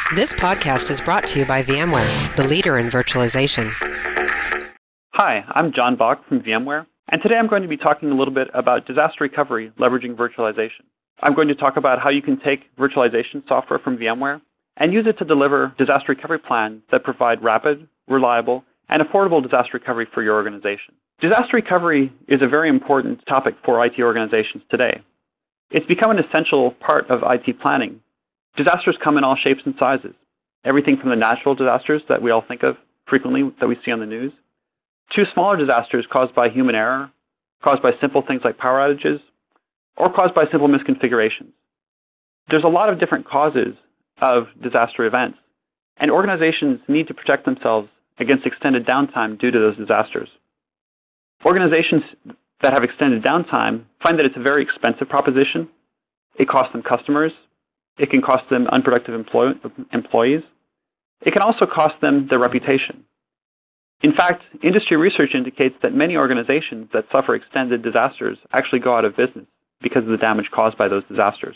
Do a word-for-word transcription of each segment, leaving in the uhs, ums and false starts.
This podcast is brought to you by VMware, the leader in virtualization. Hi, I'm John Bach from VMware, and today I'm going to be talking a little bit about disaster recovery leveraging virtualization. I'm going to talk about how you can take virtualization software from VMware and use it to deliver disaster recovery plans that provide rapid, reliable, and affordable disaster recovery for your organization. Disaster recovery is a very important topic for I T organizations today. It's become an essential part of I T planning. Disasters come in all shapes and sizes, everything from the natural disasters that we all think of frequently that we see on the news, to smaller disasters caused by human error, caused by simple things like power outages, or caused by simple misconfigurations. There's a lot of different causes of disaster events, and organizations need to protect themselves against extended downtime due to those disasters. Organizations that have extended downtime find that it's a very expensive proposition. It costs them customers. It can cost them unproductive employ- employees. It can also cost them their reputation. In fact, industry research indicates that many organizations that suffer extended disasters actually go out of business because of the damage caused by those disasters.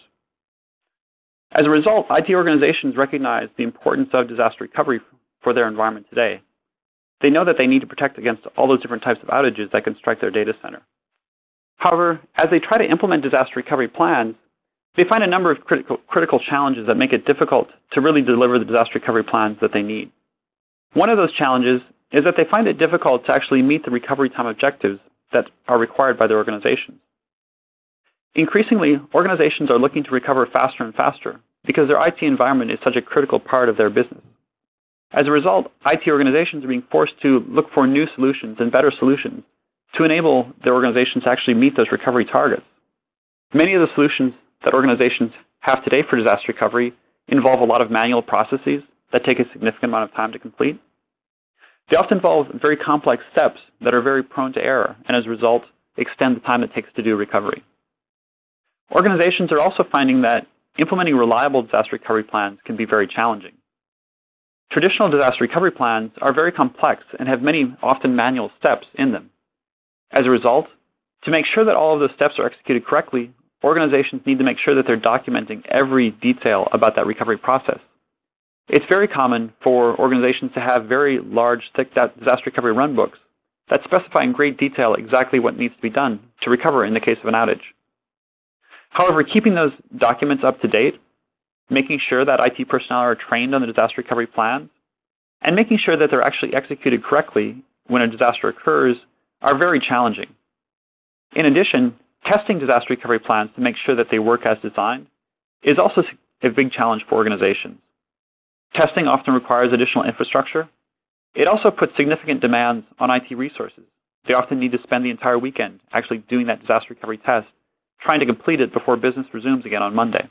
As a result, I T organizations recognize the importance of disaster recovery for their environment today. They know that they need to protect against all those different types of outages that can strike their data center. However, as they try to implement disaster recovery plans, they find a number of critical, critical challenges that make it difficult to really deliver the disaster recovery plans that they need. One of those challenges is that they find it difficult to actually meet the recovery time objectives that are required by their organizations. Increasingly, organizations are looking to recover faster and faster because their I T environment is such a critical part of their business. As a result, I T organizations are being forced to look for new solutions and better solutions to enable their organizations to actually meet those recovery targets. Many of the solutions that organizations have today for disaster recovery involve a lot of manual processes that take a significant amount of time to complete. They often involve very complex steps that are very prone to error and as a result extend the time it takes to do recovery. Organizations are also finding that implementing reliable disaster recovery plans can be very challenging. Traditional disaster recovery plans are very complex and have many often manual steps in them. As a result, to make sure that all of those steps are executed correctly, organizations need to make sure that they're documenting every detail about that recovery process. It's very common for organizations to have very large, thick disaster recovery runbooks that specify in great detail exactly what needs to be done to recover in the case of an outage. However, keeping those documents up to date, making sure that I T personnel are trained on the disaster recovery plans, and making sure that they're actually executed correctly when a disaster occurs are very challenging. In addition, testing disaster recovery plans to make sure that they work as designed is also a big challenge for organizations. Testing often requires additional infrastructure. It also puts significant demands on I T resources. They often need to spend the entire weekend actually doing that disaster recovery test, trying to complete it before business resumes again on Monday.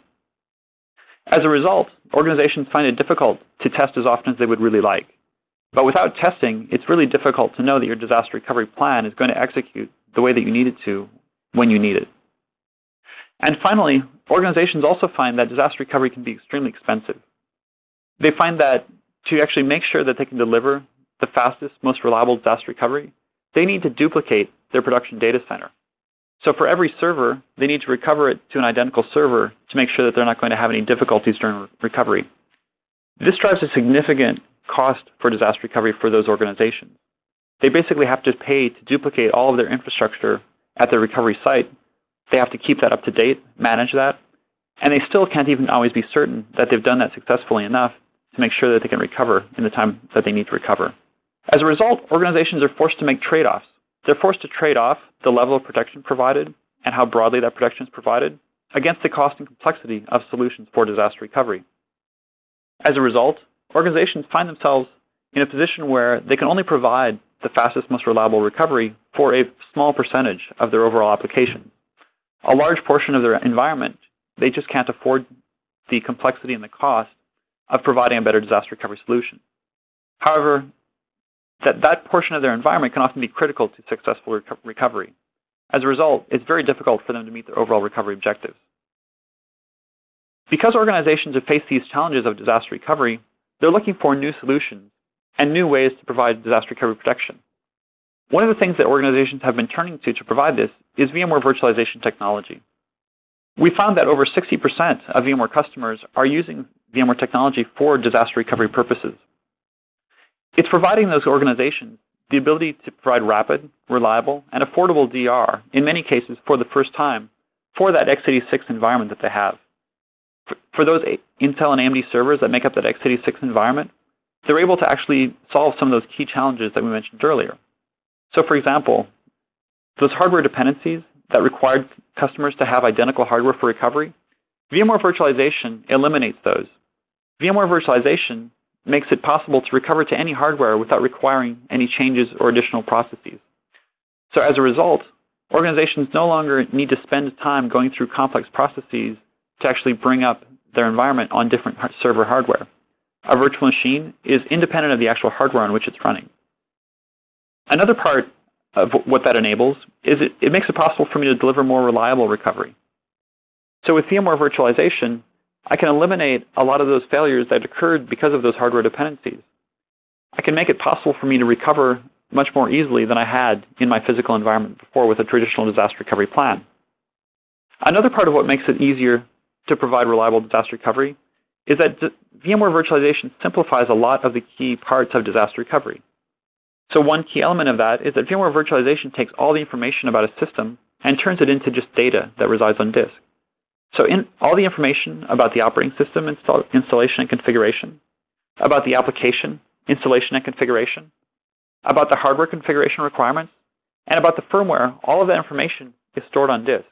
As a result, organizations find it difficult to test as often as they would really like. But without testing, it's really difficult to know that your disaster recovery plan is going to execute the way that you need it to when you need it. And finally, organizations also find that disaster recovery can be extremely expensive. They find that to actually make sure that they can deliver the fastest, most reliable disaster recovery, they need to duplicate their production data center. So for every server, they need to recover it to an identical server to make sure that they're not going to have any difficulties during recovery. This drives a significant cost for disaster recovery for those organizations. They basically have to pay to duplicate all of their infrastructure at their recovery site. They have to keep that up to date, manage that, and they still can't even always be certain that they've done that successfully enough to make sure that they can recover in the time that they need to recover. As a result, organizations are forced to make trade-offs. They're forced to trade off the level of protection provided and how broadly that protection is provided against the cost and complexity of solutions for disaster recovery. As a result, organizations find themselves in a position where they can only provide the fastest, most reliable recovery for a small percentage of their overall application. A large portion of their environment, they just can't afford the complexity and the cost of providing a better disaster recovery solution. However, that, that portion of their environment can often be critical to successful reco- recovery. As a result, it's very difficult for them to meet their overall recovery objectives. Because organizations have faced these challenges of disaster recovery, they're looking for new solutions and new ways to provide disaster recovery protection. One of the things that organizations have been turning to to provide this is VMware virtualization technology. We found that over sixty percent of VMware customers are using VMware technology for disaster recovery purposes. It's providing those organizations the ability to provide rapid, reliable, and affordable D R, in many cases for the first time, for that x eighty-six environment that they have. For, for those Intel and A M D servers that make up that x eighty-six environment, they're able to actually solve some of those key challenges that we mentioned earlier. So for example, those hardware dependencies that required customers to have identical hardware for recovery, VMware Virtualization eliminates those. VMware Virtualization makes it possible to recover to any hardware without requiring any changes or additional processes. So as a result, organizations no longer need to spend time going through complex processes to actually bring up their environment on different server hardware. A virtual machine is independent of the actual hardware on which it's running. Another part of what that enables is it, it makes it possible for me to deliver more reliable recovery. So with VMware Virtualization, I can eliminate a lot of those failures that occurred because of those hardware dependencies. I can make it possible for me to recover much more easily than I had in my physical environment before with a traditional disaster recovery plan. Another part of what makes it easier to provide reliable disaster recovery is that VMware Virtualization simplifies a lot of the key parts of disaster recovery. So one key element of that is that VMware Virtualization takes all the information about a system and turns it into just data that resides on disk. So in all the information about the operating system install, installation and configuration, about the application installation and configuration, about the hardware configuration requirements, and about the firmware, all of that information is stored on disk.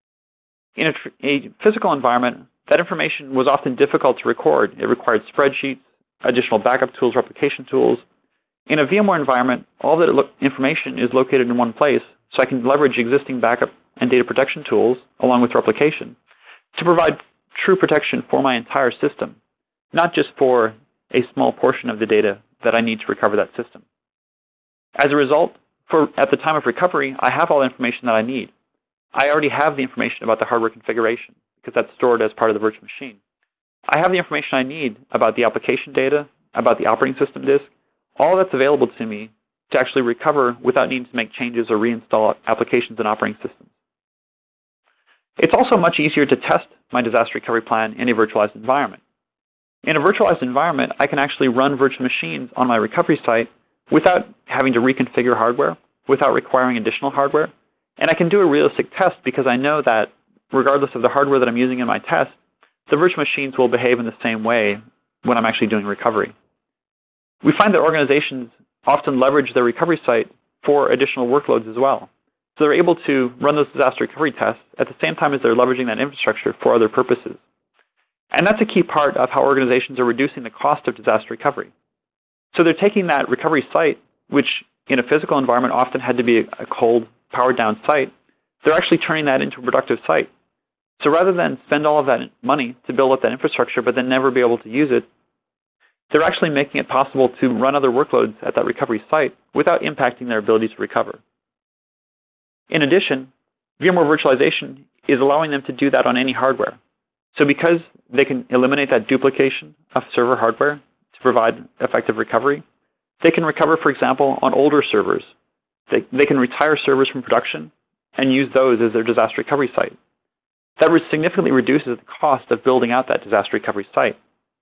In a, tr- a physical environment, that information was often difficult to record. It required spreadsheets, additional backup tools, replication tools. In a VMware environment, all that lo- information is located in one place, so I can leverage existing backup and data protection tools along with replication to provide true protection for my entire system, not just for a small portion of the data that I need to recover that system. As a result, for at the time of recovery, I have all the information that I need. I already have the information about the hardware configuration because that's stored as part of the virtual machine. I have the information I need about the application data, about the operating system disk. All that's available to me to actually recover without needing to make changes or reinstall applications and operating systems. It's also much easier to test my disaster recovery plan in a virtualized environment. In a virtualized environment, I can actually run virtual machines on my recovery site without having to reconfigure hardware, without requiring additional hardware. And I can do a realistic test because I know that regardless of the hardware that I'm using in my test, the virtual machines will behave in the same way when I'm actually doing recovery. We find that organizations often leverage their recovery site for additional workloads as well. So they're able to run those disaster recovery tests at the same time as they're leveraging that infrastructure for other purposes. And that's a key part of how organizations are reducing the cost of disaster recovery. So they're taking that recovery site, which in a physical environment often had to be a cold, powered down site, they're actually turning that into a productive site. So rather than spend all of that money to build up that infrastructure but then never be able to use it, they're actually making it possible to run other workloads at that recovery site without impacting their ability to recover. In addition, VMware Virtualization is allowing them to do that on any hardware. So because they can eliminate that duplication of server hardware to provide effective recovery, they can recover, for example, on older servers. They, they can retire servers from production and use those as their disaster recovery site. That significantly reduces the cost of building out that disaster recovery site.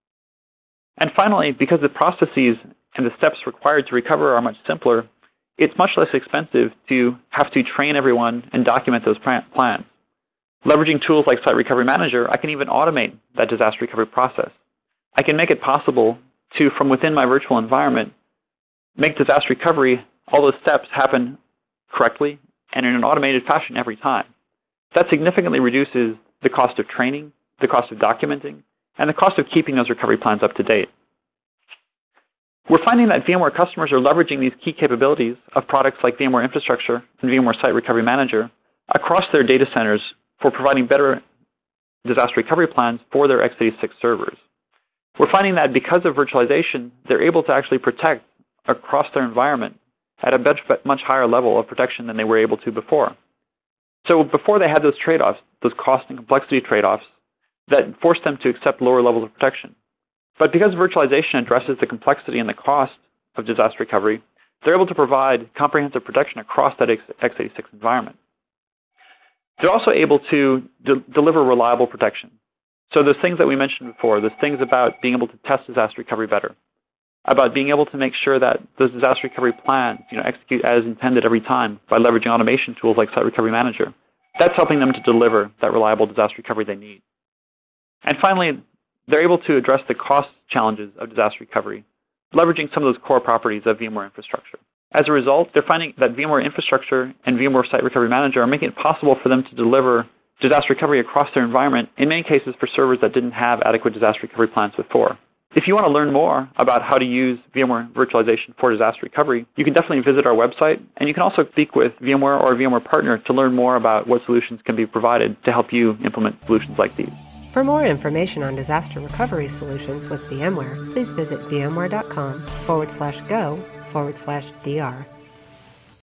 And finally, because the processes and the steps required to recover are much simpler, it's much less expensive to have to train everyone and document those plans. Leveraging tools like Site Recovery Manager, I can even automate that disaster recovery process. I can make it possible to, from within my virtual environment, make disaster recovery, all those steps happen correctly and in an automated fashion every time. That significantly reduces the cost of training, the cost of documenting, and the cost of keeping those recovery plans up to date. We're finding that VMware customers are leveraging these key capabilities of products like VMware Infrastructure and VMware Site Recovery Manager across their data centers for providing better disaster recovery plans for their x eighty-six servers. We're finding that because of virtualization, they're able to actually protect across their environment at a much, much higher level of protection than they were able to before. So before they had those trade-offs, those cost and complexity trade-offs, that forced them to accept lower levels of protection. But because virtualization addresses the complexity and the cost of disaster recovery, they're able to provide comprehensive protection across that x eighty-six environment. They're also able to de- deliver reliable protection. So those things that we mentioned before, those things about being able to test disaster recovery better, about being able to make sure that those disaster recovery plans, you know, execute as intended every time by leveraging automation tools like Site Recovery Manager. That's helping them to deliver that reliable disaster recovery they need. And finally, they're able to address the cost challenges of disaster recovery, leveraging some of those core properties of VMware infrastructure. As a result, they're finding that VMware infrastructure and VMware Site Recovery Manager are making it possible for them to deliver disaster recovery across their environment, in many cases for servers that didn't have adequate disaster recovery plans before. If you want to learn more about how to use VMware virtualization for disaster recovery, you can definitely visit our website, and you can also speak with VMware or a VMware partner to learn more about what solutions can be provided to help you implement solutions like these. For more information on disaster recovery solutions with VMware, please visit vmware.com forward slash go forward slash dr.